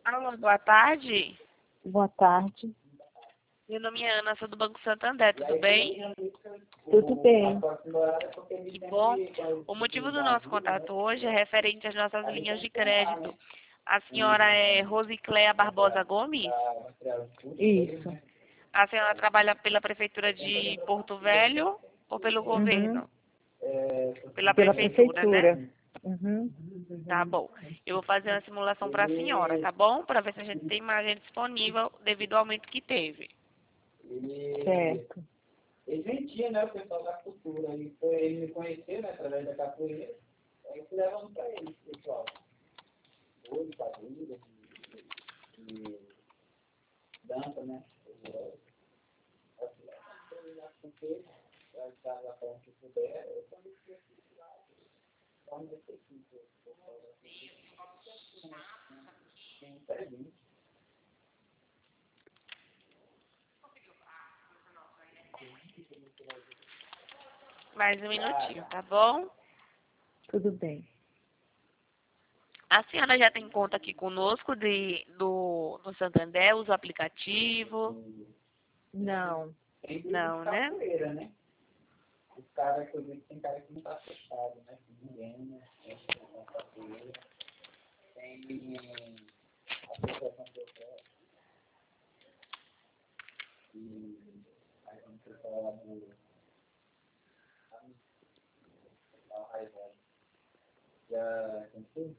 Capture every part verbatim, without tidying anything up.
Alô, boa tarde. Boa tarde. Meu nome é Ana, sou do Banco Santander, tudo bem? Tudo bem. Que bom. O motivo do nosso contato hoje é referente às nossas linhas de crédito. A senhora é Rosicléa Barbosa Gomes? Isso. A senhora trabalha pela Prefeitura de Porto Velho ou pelo governo? Pela, Pela prefeitura, prefeitura. né? Uhum. Tá bom. Eu vou fazer uma simulação para a senhora, tá bom? Para ver se a gente tem imagem disponível devido ao aumento que teve. Certo. Ele vendia, né, o pessoal da cultura. E foi ele me conhecer, né, através da capoeira. Aí eu fui levando para ele, pessoal. Hoje, capoeira, e dança, né? Mais um minutinho, tá bom? Tudo bem. A senhora já tem conta aqui conosco de, do, do Santander, usa o aplicativo? Não. Não, né? Capoeira, né? Os caras que eu vi, tem cara que não tá fechado, né? Ninguém, né? Tem capoeira. Tem a associação de oferta. E a gente fala do já conheceu?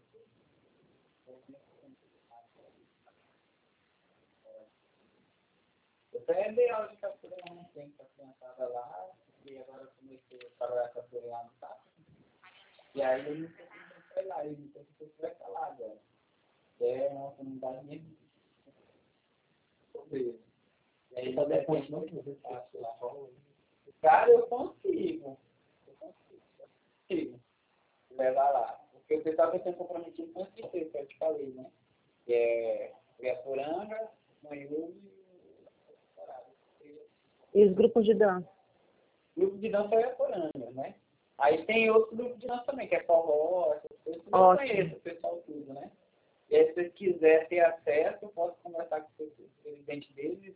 É ideal de captura não tem para a criançada lá, e agora eu comecei a trabalhar captura lá no Tapa. E aí ele não foi lá, ele não sei se vai estar lá agora. É uma comunidade mesmo. E aí ele vai continuar que você faça lá. Cara, eu consigo. Eu consigo. Eu consigo levar lá. Porque o pessoal que eu tenho comprometido com esse texto, que eu te falei, né? Que é Iaporanga, Manhuve E os grupos de dança? grupo de dança é Iaporanga, né? Aí tem outro grupo de dança também, que é forró, essas coisas. Eu Ótimo. conheço o pessoal tudo, né? E aí, se vocês quiserem ter acesso, eu posso conversar com o presidente deles